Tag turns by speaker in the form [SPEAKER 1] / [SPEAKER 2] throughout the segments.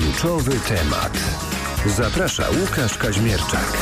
[SPEAKER 1] Kluczowy temat. Zaprasza Łukasz Kaźmierczak.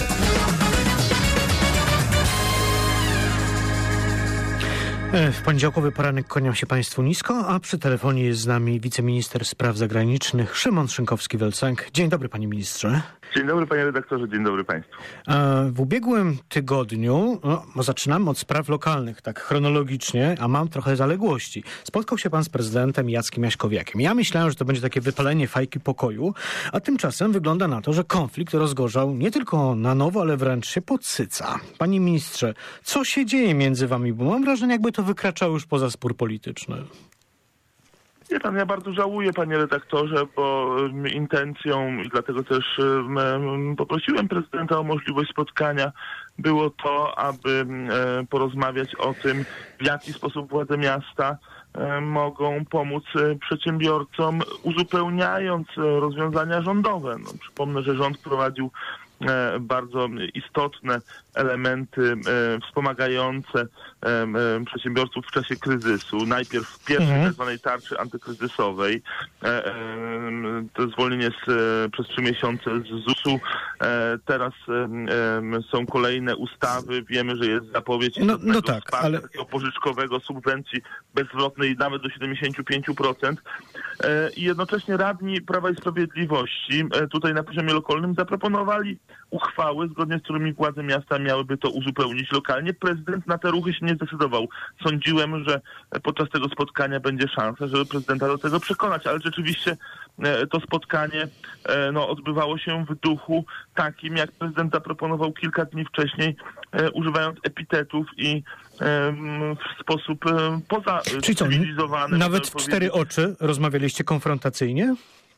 [SPEAKER 2] W poniedziałkowy poranek kłaniam się Państwu nisko, a przy telefonie jest z nami wiceminister spraw zagranicznych Szymon Szynkowski-Vel-Sęk. Dzień dobry, panie ministrze.
[SPEAKER 3] Dzień dobry, panie redaktorze, dzień dobry państwu.
[SPEAKER 2] W ubiegłym tygodniu, zaczynamy od spraw lokalnych, tak chronologicznie, a mam trochę zaległości. Spotkał się pan z prezydentem Jackiem Jaśkowiakiem. Ja myślałem, że to będzie takie wypalenie fajki pokoju, a tymczasem wygląda na to, że konflikt rozgorzał nie tylko na nowo, ale wręcz się podsyca. Panie ministrze, co się dzieje między wami? Bo mam wrażenie, jakby to wykraczało już poza spór polityczny.
[SPEAKER 3] Wie pan, ja bardzo żałuję, panie redaktorze, bo intencją i dlatego też poprosiłem prezydenta o możliwość spotkania było to, aby porozmawiać o tym, w jaki sposób władze miasta mogą pomóc przedsiębiorcom, uzupełniając rozwiązania rządowe. Przypomnę, że rząd prowadził bardzo istotne elementy wspomagające przedsiębiorców w czasie kryzysu. Najpierw w pierwszej tak zwanej tarczy antykryzysowej, to zwolnienie przez 3 miesiące z ZUS-u. Teraz są kolejne ustawy. Wiemy, że jest zapowiedź wsparcia takiego pożyczkowego, subwencji bezzwrotnej nawet do 75%. I jednocześnie radni Prawa i Sprawiedliwości tutaj na poziomie lokalnym zaproponowali uchwały, zgodnie z którymi władze miasta miałyby to uzupełnić lokalnie. Prezydent na te ruchy się nie zdecydował. Sądziłem, że podczas tego spotkania będzie szansa, żeby prezydenta do tego przekonać, ale rzeczywiście to spotkanie odbywało się w duchu takim, jak prezydent zaproponował kilka dni wcześniej, używając epitetów i w sposób pozacywilizowany.
[SPEAKER 2] Nawet w 4 oczy rozmawialiście konfrontacyjnie?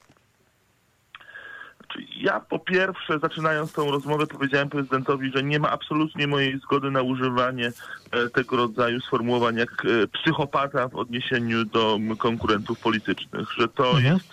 [SPEAKER 3] Ja po pierwsze, zaczynając tą rozmowę, powiedziałem prezydentowi, że nie ma absolutnie mojej zgody na używanie tego rodzaju sformułowań jak psychopata w odniesieniu do konkurentów politycznych, że to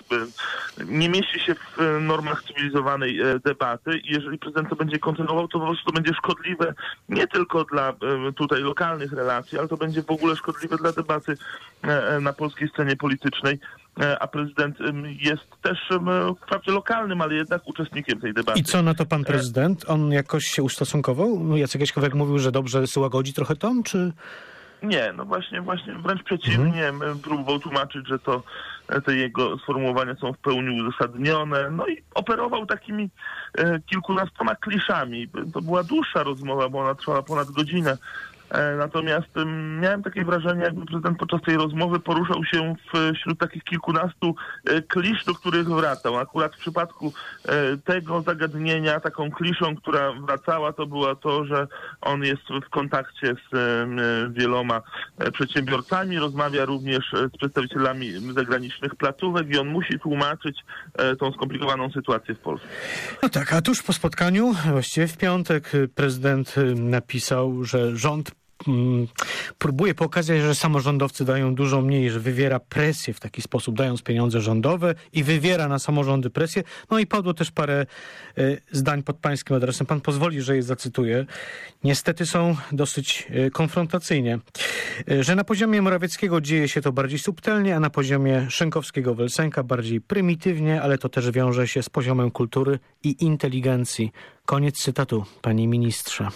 [SPEAKER 3] nie mieści się w normach cywilizowanej debaty i jeżeli prezydent to będzie kontynuował, to po prostu to będzie szkodliwe nie tylko dla tutaj lokalnych relacji, ale to będzie w ogóle szkodliwe dla debaty na polskiej scenie politycznej. A prezydent jest też wprawdzie lokalnym, ale jednak uczestnikiem tej debaty.
[SPEAKER 2] I co na to pan prezydent? On jakoś się ustosunkował? Jacek Jaśkowiak mówił, że dobrze łagodzi trochę ton, czy...
[SPEAKER 3] Nie, właśnie wręcz przeciwnie. Próbował tłumaczyć, że te jego sformułowania są w pełni uzasadnione. No i operował takimi kilkunastoma kliszami. To była dłuższa rozmowa, bo ona trwała ponad godzinę. Natomiast miałem takie wrażenie, jakby prezydent podczas tej rozmowy poruszał się wśród takich kilkunastu klisz, do których wracał. Akurat w przypadku tego zagadnienia taką kliszą, która wracała, to było to, że on jest w kontakcie z wieloma przedsiębiorcami, rozmawia również z przedstawicielami zagranicznych placówek i on musi tłumaczyć tą skomplikowaną sytuację w Polsce.
[SPEAKER 2] No tak, a tuż po spotkaniu, właściwie w piątek, prezydent napisał, że rząd próbuje pokazać, że samorządowcy dają dużo mniej, że wywiera presję w taki sposób, dając pieniądze rządowe i wywiera na samorządy presję. No i padło też parę zdań pod pańskim adresem. Pan pozwoli, że je zacytuję. Niestety są dosyć konfrontacyjnie. Że na poziomie Morawieckiego dzieje się to bardziej subtelnie, a na poziomie Szynkowskiego-Vel-Sęka bardziej prymitywnie, ale to też wiąże się z poziomem kultury i inteligencji. Koniec cytatu, panie ministrze.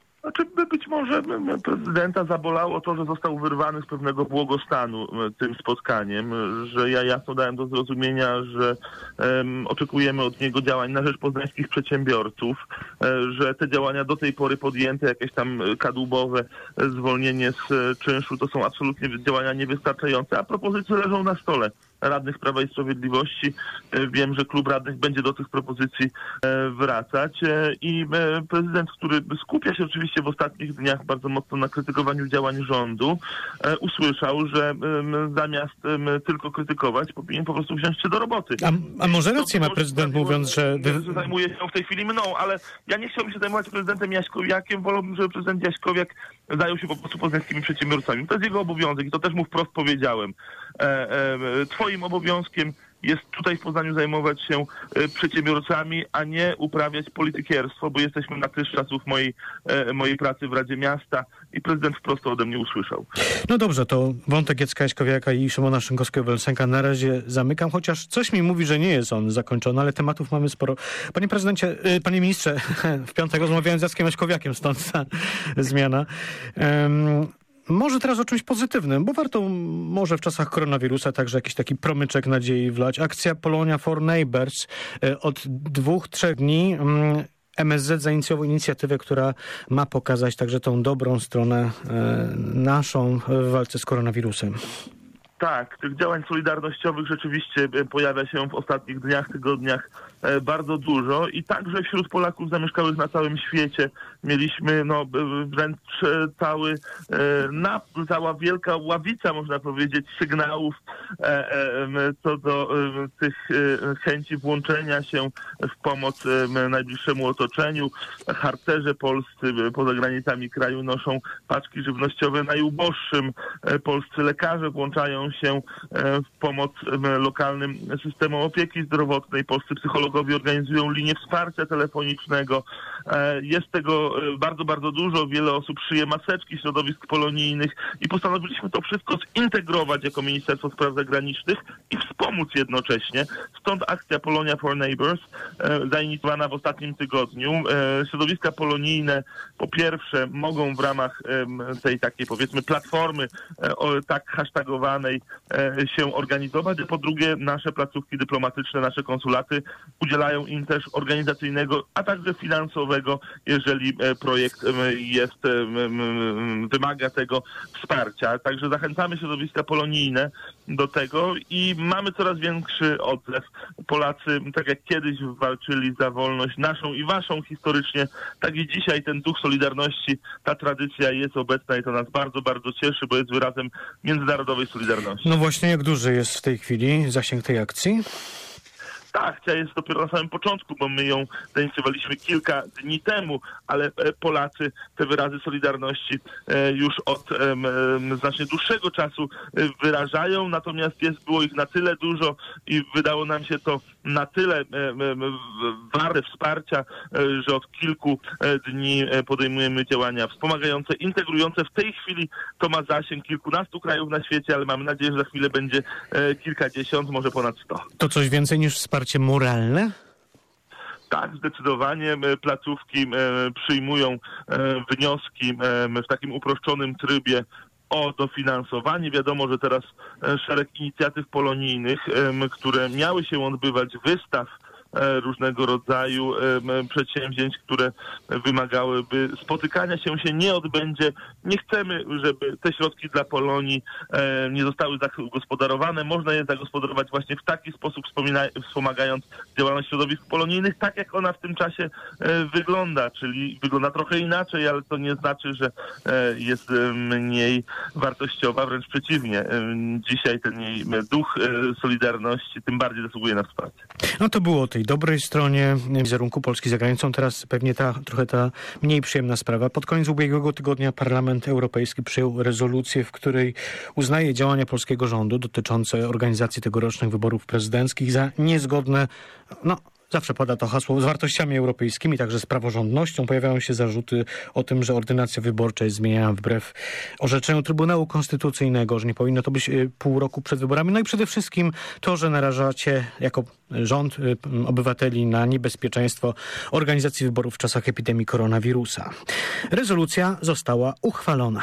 [SPEAKER 3] Być może prezydenta zabolało to, że został wyrwany z pewnego błogostanu tym spotkaniem, że ja jasno dałem do zrozumienia, że oczekujemy od niego działań na rzecz poznańskich przedsiębiorców, że te działania do tej pory podjęte, jakieś tam kadłubowe zwolnienie z czynszu, to są absolutnie działania niewystarczające, a propozycje leżą na stole radnych Prawa i Sprawiedliwości. Wiem, że klub radnych będzie do tych propozycji wracać i prezydent, który skupia się oczywiście w ostatnich dniach bardzo mocno na krytykowaniu działań rządu, usłyszał, że zamiast tylko krytykować, powinien po prostu wziąć się do roboty.
[SPEAKER 2] A może rację ma prezydent, mówiąc, że...
[SPEAKER 3] Zajmuje się w tej chwili mną, ale ja nie chciałbym się zajmować prezydentem Jaśkowiakiem, wolałbym, żeby prezydent Jaśkowiak zajął się po prostu poznańskimi przedsiębiorcami. To jest jego obowiązek i to też mu wprost powiedziałem. Twoim obowiązkiem jest tutaj w Poznaniu zajmować się przedsiębiorcami, a nie uprawiać politykierstwo, bo jesteśmy na tyż czasów mojej pracy w Radzie Miasta i prezydent wprost ode mnie usłyszał.
[SPEAKER 2] No dobrze, to wątek Jacka Jaśkowiaka i Szymona Szynkowskiego-Welsenka na razie zamykam, chociaż coś mi mówi, że nie jest on zakończony, ale tematów mamy sporo. Panie prezydencie, panie ministrze, w piątek rozmawiałem z Jackiem Jaśkowiakiem, stąd ta zmiana. Może teraz o czymś pozytywnym, bo warto może w czasach koronawirusa także jakiś taki promyczek nadziei wlać. Akcja Polonia for Neighbors od 2-3 dni. MSZ zainicjował inicjatywę, która ma pokazać także tą dobrą stronę naszą w walce z koronawirusem.
[SPEAKER 3] Tak, tych działań solidarnościowych rzeczywiście pojawia się w ostatnich dniach, tygodniach bardzo dużo i także wśród Polaków zamieszkałych na całym świecie mieliśmy wręcz cała wielka ławica, można powiedzieć, sygnałów co do tych chęci włączenia się w pomoc najbliższemu otoczeniu. Harcerze polscy poza granicami kraju noszą paczki żywnościowe najuboższym. Polscy lekarze włączają się w pomoc lokalnym systemom opieki zdrowotnej. Polscy psychologowie organizują linię wsparcia telefonicznego. Jest tego bardzo, bardzo dużo. Wiele osób szyje maseczki środowisk polonijnych i postanowiliśmy to wszystko zintegrować jako Ministerstwo Spraw Zagranicznych i wspomóc jednocześnie. Stąd akcja Polonia for Neighbors, zainicjowana w ostatnim tygodniu. Środowiska polonijne po pierwsze mogą w ramach tej takiej, powiedzmy, platformy tak hashtagowanej się organizować, a po drugie nasze placówki dyplomatyczne, nasze konsulaty udzielają im też organizacyjnego, a także finansowego, jeżeli projekt wymaga tego wsparcia. Także zachęcamy środowiska polonijne do tego i mamy coraz większy odzew. Polacy, tak jak kiedyś walczyli za wolność naszą i waszą historycznie, tak i dzisiaj ten duch solidarności, ta tradycja jest obecna i to nas bardzo, bardzo cieszy, bo jest wyrazem międzynarodowej solidarności.
[SPEAKER 2] No właśnie, jak duży jest w tej chwili zasięg tej akcji?
[SPEAKER 3] Ta akcja jest dopiero na samym początku, bo my ją zainicjowaliśmy kilka dni temu, ale Polacy te wyrazy solidarności już od znacznie dłuższego czasu wyrażają, natomiast było ich na tyle dużo i wydało nam się to na tyle warte wsparcia, że od kilku dni podejmujemy działania wspomagające, integrujące. W tej chwili to ma zasięg kilkunastu krajów na świecie, ale mamy nadzieję, że za chwilę będzie kilkadziesiąt, może ponad 100.
[SPEAKER 2] To coś więcej niż wsparcie moralne?
[SPEAKER 3] Tak, zdecydowanie placówki przyjmują wnioski w takim uproszczonym trybie o dofinansowanie. Wiadomo, że teraz szereg inicjatyw polonijnych, które miały się odbywać, wystaw różnego rodzaju przedsięwzięć, które wymagałyby spotykania się nie odbędzie. Nie chcemy, żeby te środki dla Polonii nie zostały zagospodarowane. Można je zagospodarować właśnie w taki sposób, wspomagając działalność środowisk polonijnych, tak jak ona w tym czasie wygląda, czyli wygląda trochę inaczej, ale to nie znaczy, że jest mniej wartościowa, wręcz przeciwnie. Dzisiaj ten jej duch solidarności tym bardziej zasługuje na wsparcie.
[SPEAKER 2] No to było o tej dobrej stronie wizerunku Polski za granicą. Teraz pewnie trochę ta mniej przyjemna sprawa. Pod koniec ubiegłego tygodnia Parlament Europejski przyjął rezolucję, w której uznaje działania polskiego rządu dotyczące organizacji tegorocznych wyborów prezydenckich za niezgodne, zawsze pada to hasło, z wartościami europejskimi, także z praworządnością. Pojawiają się zarzuty o tym, że ordynacja wyborcza jest zmieniana wbrew orzeczeniu Trybunału Konstytucyjnego, że nie powinno to być pół roku przed wyborami. No i przede wszystkim to, że narażacie jako rząd obywateli na niebezpieczeństwo organizacji wyborów w czasach epidemii koronawirusa. Rezolucja została uchwalona.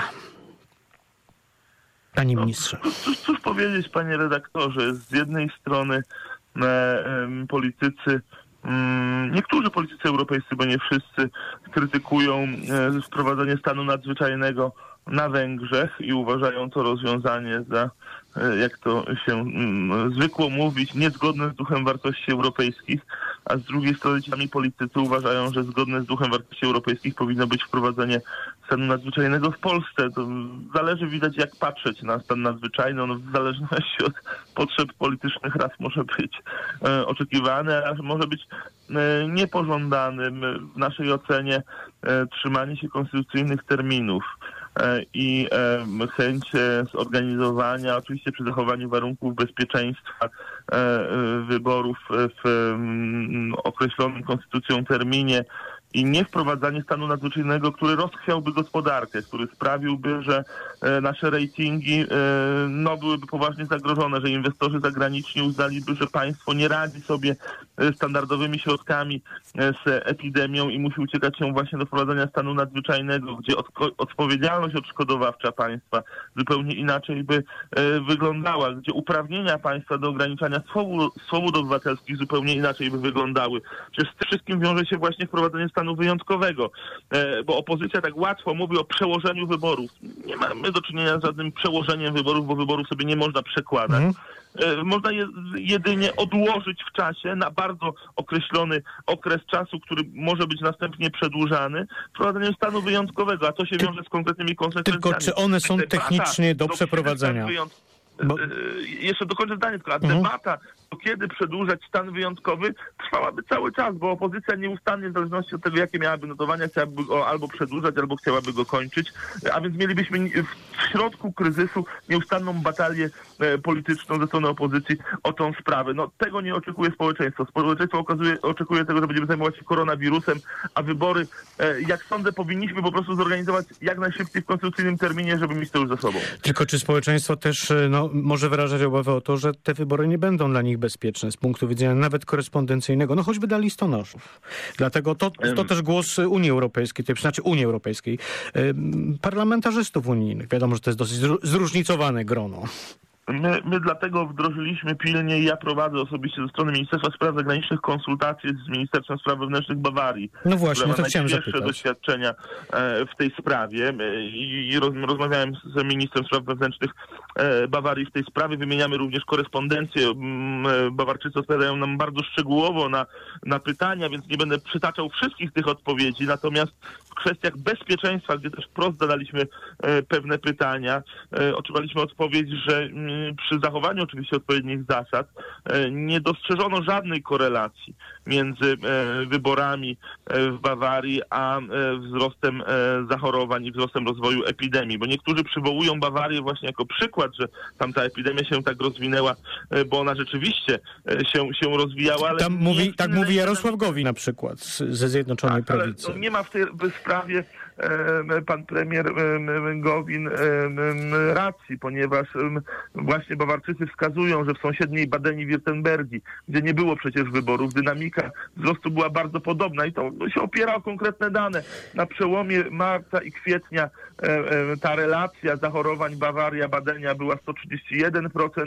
[SPEAKER 2] Panie ministrze.
[SPEAKER 3] Cóż powiedzieć, panie redaktorze? Z jednej strony politycy, niektórzy politycy europejscy, bo nie wszyscy, krytykują wprowadzenie stanu nadzwyczajnego na Węgrzech i uważają to rozwiązanie za, jak to się zwykło mówić, niezgodne z duchem wartości europejskich, a z drugiej strony sami politycy uważają, że zgodne z duchem wartości europejskich powinno być wprowadzenie stanu nadzwyczajnego w Polsce. To zależy, widać, jak patrzeć na stan nadzwyczajny. On w zależności od potrzeb politycznych raz może być oczekiwany, a może być niepożądanym. W naszej ocenie trzymanie się konstytucyjnych terminów, i chęć zorganizowania, oczywiście przy zachowaniu warunków bezpieczeństwa wyborów w określonym konstytucją terminie i nie wprowadzanie stanu nadzwyczajnego, który rozchwiałby gospodarkę, który sprawiłby, że nasze ratingi byłyby poważnie zagrożone, że inwestorzy zagraniczni uznaliby, że państwo nie radzi sobie standardowymi środkami z epidemią i musi uciekać się właśnie do wprowadzenia stanu nadzwyczajnego, gdzie odpowiedzialność odszkodowawcza państwa zupełnie inaczej by wyglądała, gdzie uprawnienia państwa do ograniczania swobód obywatelskich zupełnie inaczej by wyglądały. Przecież z tym wszystkim wiąże się właśnie wprowadzenie stanu wyjątkowego, bo opozycja tak łatwo mówi o przełożeniu wyborów. Nie mamy do czynienia z żadnym przełożeniem wyborów, bo wyborów sobie nie można przekładać. Można je jedynie odłożyć w czasie na bardzo określony okres czasu, który może być następnie przedłużany, wprowadzeniem stanu wyjątkowego, a to się wiąże z konkretnymi konsekwencjami.
[SPEAKER 2] Tylko czy one są technicznie do przeprowadzenia?
[SPEAKER 3] Jeszcze dokończę zdanie, tylko debata, to kiedy przedłużać stan wyjątkowy, trwałaby cały czas, bo opozycja nieustannie, w zależności od tego, jakie miałaby notowania, chciałaby go albo przedłużać, albo chciałaby go kończyć, a więc mielibyśmy w środku kryzysu nieustanną batalię polityczną ze strony opozycji o tą sprawę. No tego nie oczekuje społeczeństwo. Społeczeństwo oczekuje tego, że będziemy zajmować się koronawirusem, a wybory, jak sądzę, powinniśmy po prostu zorganizować jak najszybciej w konstytucyjnym terminie, żeby mieć to już za sobą.
[SPEAKER 2] Tylko czy społeczeństwo też może wyrażać obawę o to, że te wybory nie będą dla nich bezpieczne z punktu widzenia nawet korespondencyjnego, choćby dla listonoszów. Dlatego to też głos Unii Europejskiej, Unii Europejskiej, parlamentarzystów unijnych. Wiadomo, że to jest dosyć zróżnicowane grono.
[SPEAKER 3] My dlatego wdrożyliśmy pilnie i ja prowadzę osobiście ze strony Ministerstwa Spraw Zagranicznych konsultacje z Ministerstwem Spraw Wewnętrznych Bawarii.
[SPEAKER 2] No właśnie, to chciałem
[SPEAKER 3] zapytać. Doświadczenia w tej sprawie i rozmawiałem z Ministrem Spraw Wewnętrznych Bawarii w tej sprawie. Wymieniamy również korespondencję. Bawarczycy odpowiadają nam bardzo szczegółowo na pytania, więc nie będę przytaczał wszystkich tych odpowiedzi. Natomiast w kwestiach bezpieczeństwa, gdzie też wprost zadaliśmy pewne pytania, otrzymaliśmy odpowiedź, że przy zachowaniu oczywiście odpowiednich zasad nie dostrzeżono żadnej korelacji między wyborami w Bawarii a wzrostem zachorowań i wzrostem rozwoju epidemii, bo niektórzy przywołują Bawarię właśnie jako przykład, że tam ta epidemia się tak rozwinęła, bo ona rzeczywiście się rozwijała. Ale
[SPEAKER 2] tak mówi Jarosław Gowin na przykład ze Zjednoczonej Prawicy.
[SPEAKER 3] Ale nie ma w tej sprawie pan premier Gowin racji, ponieważ właśnie Bawarczycy wskazują, że w sąsiedniej Badeni-Wirtembergii, gdzie nie było przecież wyborów, dynamika wzrostu była bardzo podobna i to się opiera o konkretne dane. Na przełomie marca i kwietnia ta relacja zachorowań Bawaria-Badenia była 131%,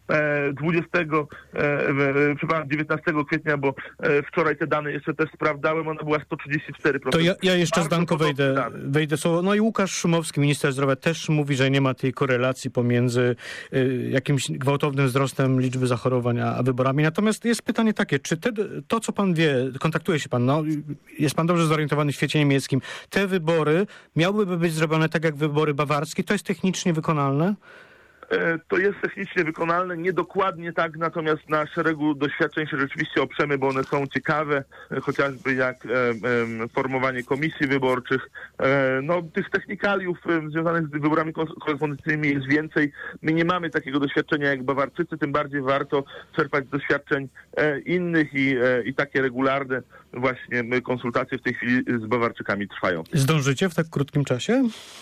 [SPEAKER 3] 19 kwietnia, bo wczoraj te dane jeszcze też sprawdzałem, ona była 134%.
[SPEAKER 2] To ja jeszcze zdanko wejdę słowo. No i Łukasz Szumowski, minister zdrowia, też mówi, że nie ma tej korelacji pomiędzy jakimś gwałtownym wzrostem liczby zachorowań a wyborami. Natomiast jest pytanie takie, czy to, co pan wie, kontaktuje się pan, jest pan dobrze zorientowany w świecie niemieckim, te wybory miałyby być zrobione tak jak wybory bawarskie? To jest technicznie wykonalne?
[SPEAKER 3] To jest technicznie wykonalne, niedokładnie tak, natomiast na szeregu doświadczeń się rzeczywiście oprzemy, bo one są ciekawe, chociażby jak formowanie komisji wyborczych. Tych technikaliów związanych z wyborami korespondencyjnymi jest więcej. My nie mamy takiego doświadczenia jak Bawarczycy, tym bardziej warto czerpać z doświadczeń innych i takie regularne właśnie konsultacje w tej chwili z Bawarczykami trwają.
[SPEAKER 2] Zdążycie w tak krótkim czasie?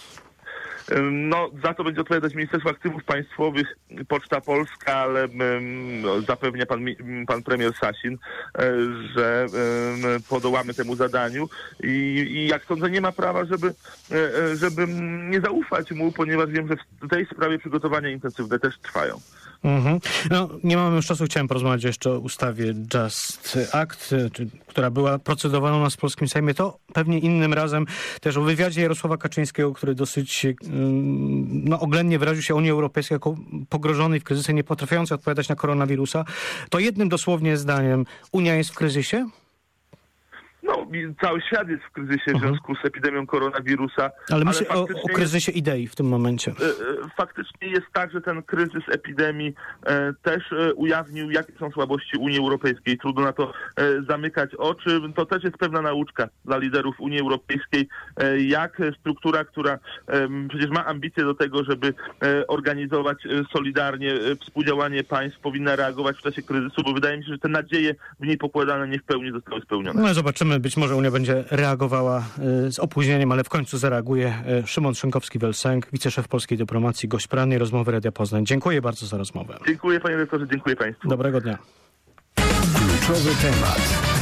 [SPEAKER 3] Za to będzie odpowiadać Ministerstwo Aktywów Państwowych, Poczta Polska, ale zapewnia pan premier Sasin, że podołamy temu zadaniu i jak sądzę, nie ma prawa, żeby nie zaufać mu, ponieważ wiem, że w tej sprawie przygotowania intensywne też trwają.
[SPEAKER 2] Nie mamy już czasu. Chciałem porozmawiać jeszcze o ustawie Just Act, która była procedowana u nas w polskim Sejmie. To pewnie innym razem też o wywiadzie Jarosława Kaczyńskiego, który dosyć oględnie wyraził się o Unii Europejskiej jako pogrożonej w kryzysie, nie potrafiącej odpowiadać na koronawirusa. To jednym dosłownie zdaniem, Unia jest w kryzysie?
[SPEAKER 3] cały świat jest w kryzysie w związku z epidemią koronawirusa.
[SPEAKER 2] Ale myślę o kryzysie idei w tym momencie.
[SPEAKER 3] Faktycznie jest tak, że ten kryzys epidemii też ujawnił, jakie są słabości Unii Europejskiej. Trudno na to zamykać oczy. To też jest pewna nauczka dla liderów Unii Europejskiej, jak struktura, która przecież ma ambicje do tego, żeby organizować solidarnie współdziałanie państw, powinna reagować w czasie kryzysu, bo wydaje mi się, że te nadzieje w niej pokładane nie w pełni zostały spełnione.
[SPEAKER 2] No zobaczymy, być może Unia będzie reagowała z opóźnieniem, ale w końcu zareaguje. Szymon Szynkowski-Welsenk, wiceszef polskiej dyplomacji, gość porannej rozmowy Radia Poznań. Dziękuję bardzo za rozmowę.
[SPEAKER 3] Dziękuję panie redaktorze, dziękuję państwu.
[SPEAKER 2] Dobrego dnia.
[SPEAKER 1] Kluczowy temat.